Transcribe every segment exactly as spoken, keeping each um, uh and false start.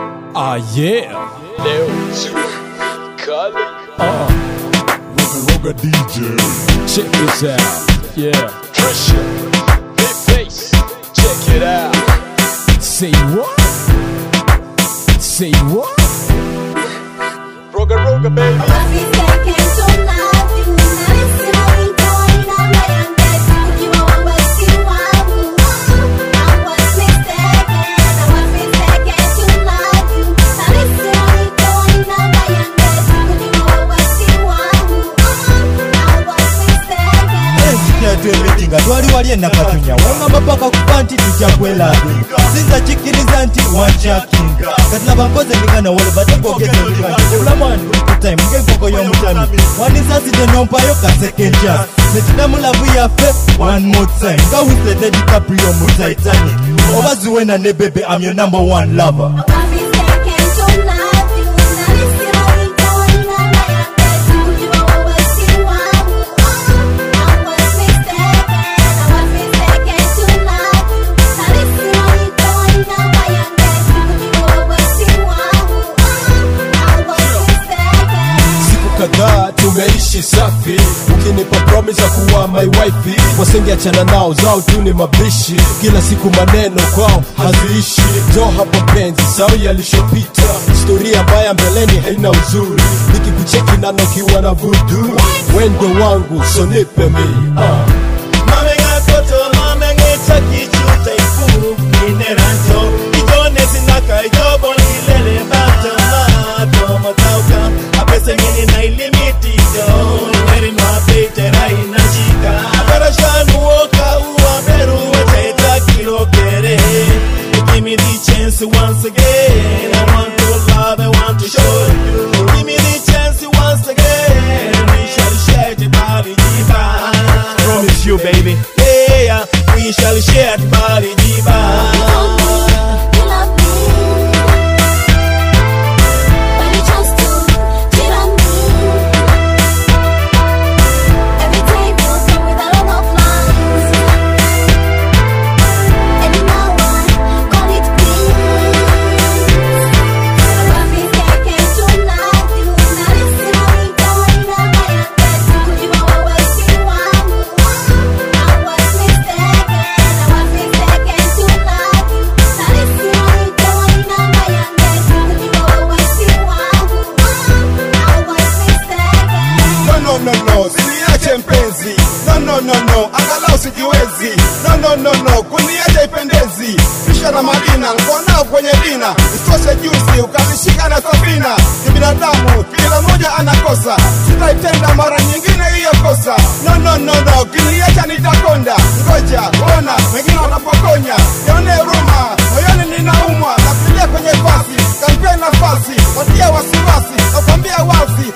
Ah yeah. Leo Kali. Uh. Roga Roga D J. Check this out. Yeah. Pressure. Big face. Check it out. Say what? Say what? Roga Roga baby. Twali wali enakatunya wangamba paka kupanti tujakwela sinza chikiriza nti wanchakinga kati nabankoze migana wale batakogeza ulamani time ngekoko y'omutami wanisaside nompayo ka second chance netidamulavu yaffe one more time nga wisete DiCaprio mu Titanic obaziwena ne bebe I'm your number one lover. Tumeishi safi, ukinipa promise ya kuwa my wife, wasingeachana nao zao tu ni mabishi, kila siku maneno kwao haziishi. Jo hapo penzi sao yalishopita, historia mbaya mbeleni haina uzuri, nikikucheki na nokiwa na voodoo, wendo wangu so nipe mi uh. Mame ngakoto, mame ngeta kichuta ifu Ineranto, ijone sinaka ijobo nilele bata mato matauka apese ngini na ilimiti jo Neri nwapete raina chika Apara shanu woka uwa beru wacheta kilo kere Give me the chance once again I want to love, I want to show you Give me the chance once again We shall share the body divine Promise you baby Yeah, we shall share the body divine mpenzi no no no no angalau sijiwezi no no no no kuniacha ipendezi kisha na madina ngona kwenye dina isitoshe juzi ukanishika na safina kibinadamu kila mmoja anakosa sitaitenda mara nyingine hiyo kosa no no no no kuniacha nitakonda ngoja ona wengine wanapokonya nione huruma moyoni ninaumwa napilia kwenye fasi kampeni nafasi watia wasiwasi nakwambia wazi.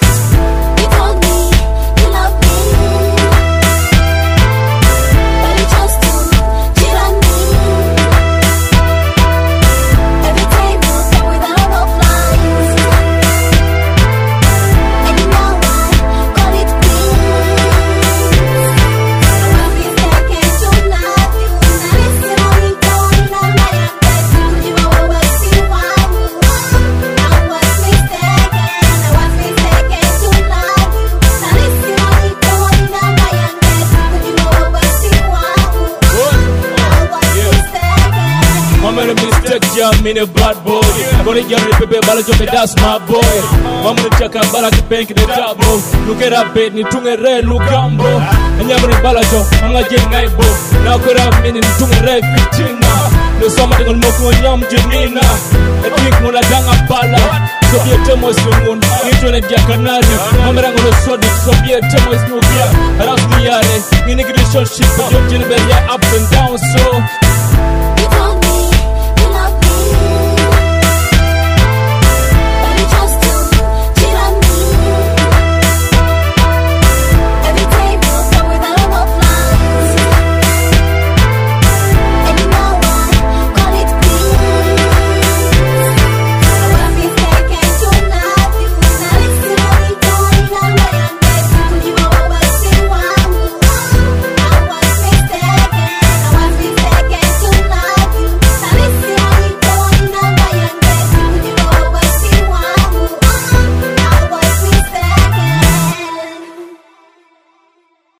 I'm in a bad boy. Gonna get me pepe bala joke that's my boy. Mama ni chaka bala ki bank the double. Look at that bed ni tunge re lugambo. Anyama ni bala jo anga je ngaibo. Na kwera mini ni tunge re fitina. No sama dengan moko nyam jenina. Etik mula danga bala. So be temo sungun. Itu ne dia kanari. Mama rango no sodi so be temo is no kia. Aras ni yare. Ni relationship yo jene be up and down so